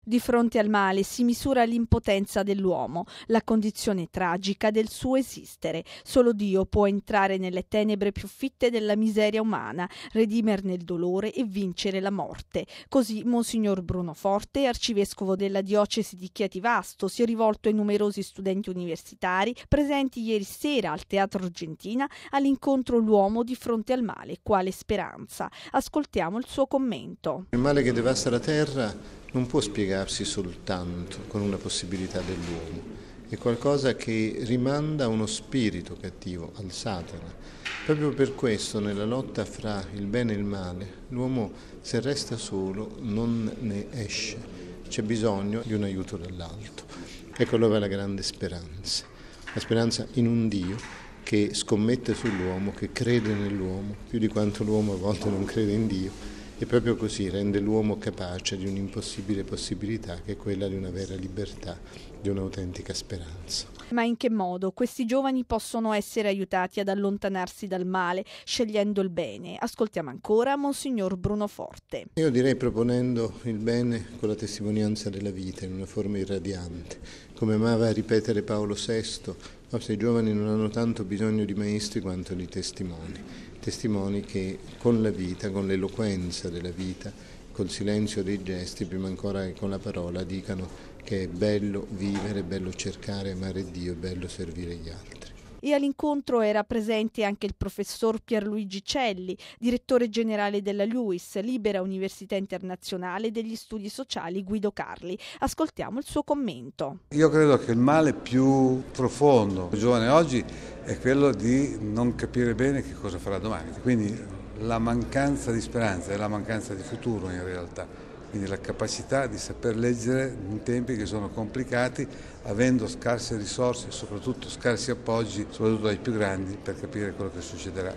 Di fronte al male si misura l'impotenza dell'uomo, la condizione tragica del suo esistere. Solo Dio può entrare nelle tenebre più fitte della miseria umana, redimerne il dolore e vincere la morte. Così Monsignor Bruno Forte, arcivescovo della diocesi di Chieti Vasto, si è rivolto ai numerosi studenti universitari presenti ieri sera al Teatro Argentina all'incontro L'uomo di fronte al male, quale speranza. Ascoltiamo il suo commento. Il male che devasta la terra non può spiegarsi soltanto con una possibilità dell'uomo, è qualcosa che rimanda a uno spirito cattivo, al Satana. Proprio per questo nella lotta fra il bene e il male l'uomo, se resta solo, non ne esce, c'è bisogno di un aiuto dall'alto. Ecco dove è la grande speranza, la speranza in un Dio che scommette sull'uomo, che crede nell'uomo, più di quanto l'uomo a volte non crede in Dio. E proprio così rende l'uomo capace di un'impossibile possibilità che è quella di una vera libertà, di un'autentica speranza. Ma in che modo questi giovani possono essere aiutati ad allontanarsi dal male scegliendo il bene? Ascoltiamo ancora Monsignor Bruno Forte. Io direi proponendo il bene con la testimonianza della vita in una forma irradiante. Come amava ripetere Paolo VI, i nostri giovani non hanno tanto bisogno di maestri quanto di testimoni. Testimoni che con la vita, con l'eloquenza della vita, col silenzio dei gesti, prima ancora che con la parola, dicano che è bello vivere, è bello cercare, amare Dio, è bello servire gli altri. E all'incontro era presente anche il professor Pierluigi Celli, direttore generale della LUISS, Libera Università Internazionale degli Studi Sociali Guido Carli. Ascoltiamo il suo commento. Io credo che il male più profondo del giovane oggi è quello di non capire bene che cosa farà domani. Quindi la mancanza di speranza e la mancanza di futuro in realtà. Quindi la capacità di saper leggere in tempi che sono complicati, avendo scarse risorse e soprattutto scarsi appoggi, soprattutto dai più grandi, per capire quello che succederà.